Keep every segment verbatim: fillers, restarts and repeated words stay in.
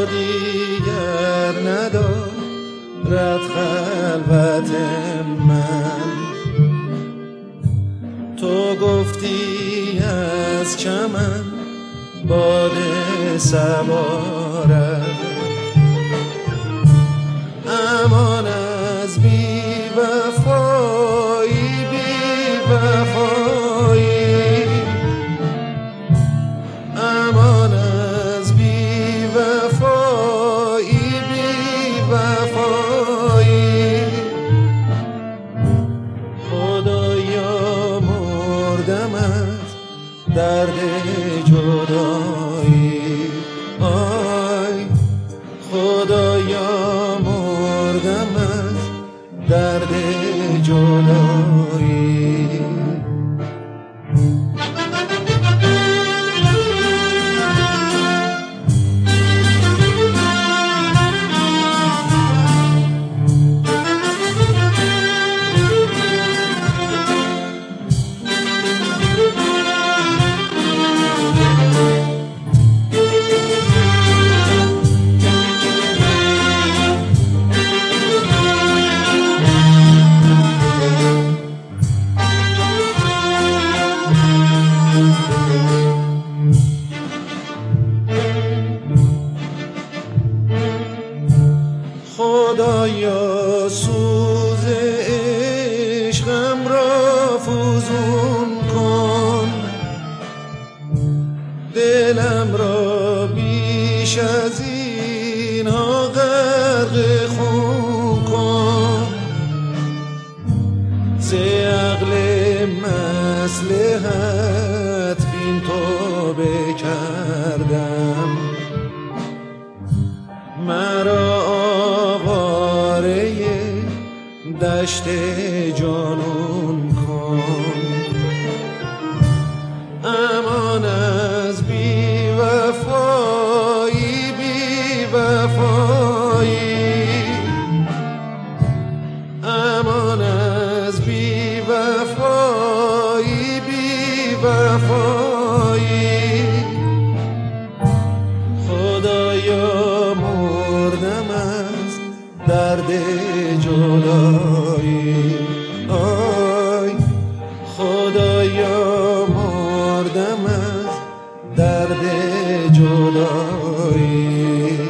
دیگر ندارد خلوت من. تو گفتی از چمن باد صبا رفت، امان از بی وفایی بی وفایی، امان از بی وفایی بی وفایی. خدایا مردم از درد جدایی، آی خدایا مردم از درد جدایی. خدایا سوز عشقم را فزون کن، دلم را بیش از این ها غرق خون کن. ز عقل مصلحت بین توبه کردم، مرا آواره دشت جانون کن. امان از بی وفایی بی وفایی، امان از بی وفایی بی وفایی. خدایا مردم از درد جدایی، آی خدایا مردم از درد جدایی.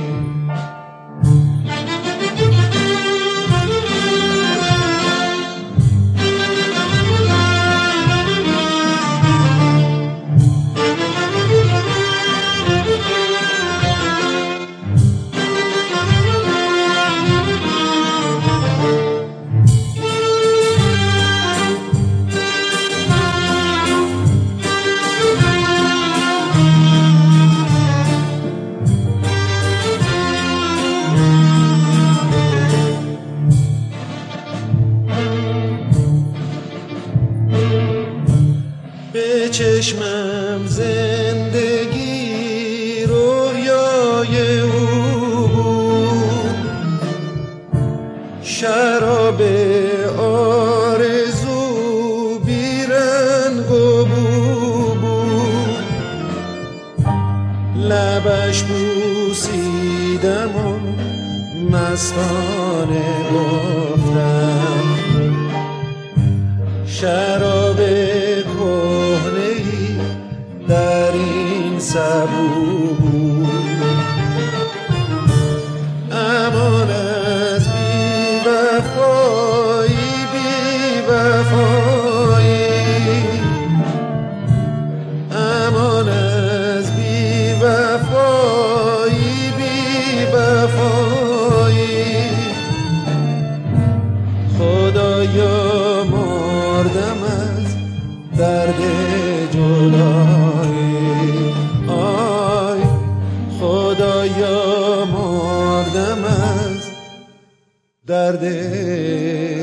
به چشمم زندگی رویای او بود، شراب آرزو بیرنگ و بو بود. لبش بوسیدم و مستانه گفتم، شراب کهنه‌ای در این سبو بود. امان از بی وفایی بی وفایی، امان از بی وفایی بی وفایی. خدایا مردم از درد جدایی، آی خدایا مردم از درد